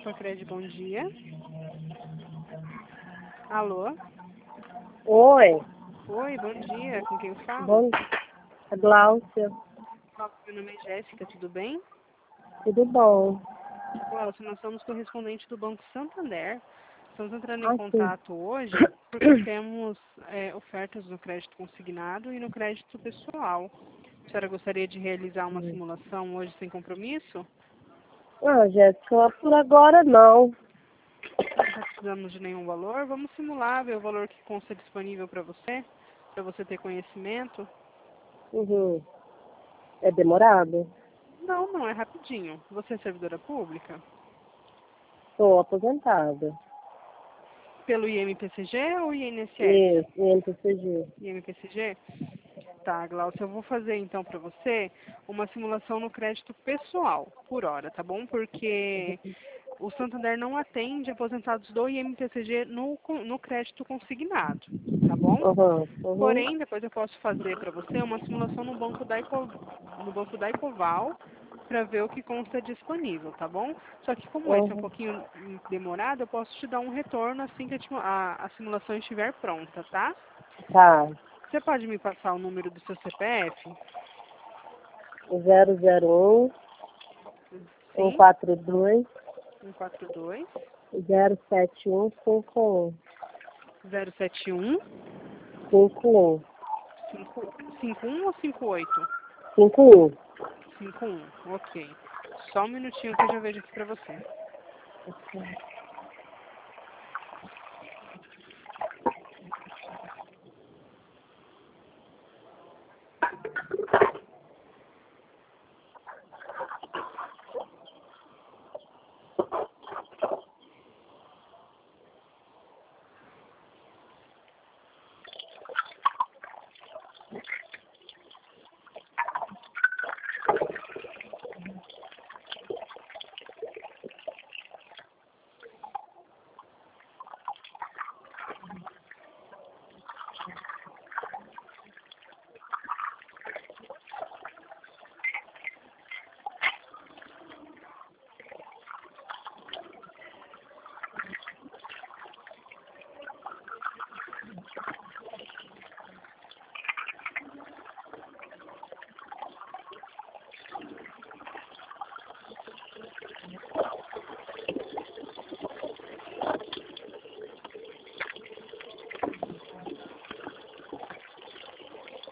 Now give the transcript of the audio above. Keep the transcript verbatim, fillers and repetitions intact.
Motocred, bom dia. Alô? Oi, Oi, bom dia. Com quem eu falo? bom dia, Gláucia. Meu nome é Jéssica, tudo bem? Tudo bom? Gláucia, nós somos correspondentes do Banco Santander. Estamos entrando em Ah, sim. contato hoje porque temos é, ofertas no crédito consignado e no crédito pessoal. A senhora gostaria de realizar uma simulação hoje sem compromisso? Ah, Jéssica, por agora não. Não está precisando de nenhum valor. Vamos simular, ver o valor que consta disponível para você, para você ter conhecimento. Uhum. É demorado? Não, não, é rapidinho. Você é servidora pública? Sou aposentada. Pelo I M P C G ou I N S S? Isso, M P C G. I M P C G? Tá, Glaucia, eu vou fazer então para você uma simulação no crédito pessoal, por hora, tá bom? Porque o Santander não atende aposentados do I M P C G no, con- no crédito consignado, tá bom? Uhum, uhum, Porém, depois eu posso fazer para você uma simulação no banco da, Eco, no banco da Ecoval para ver o que consta disponível, tá bom? Só que como esse é um uhum. pouquinho demorado, eu posso te dar um retorno assim que a, ti- a, a simulação estiver pronta, tá? Tá. Você pode me passar o número do seu C P F? zero zero um, um Sim, quatro dois, um quatro dois, zero sete um cinco um. zero sete um, cinco um. cinco um ou cinco oito? cinco um. cinco um, ok. Só um minutinho que eu já vejo aqui pra você.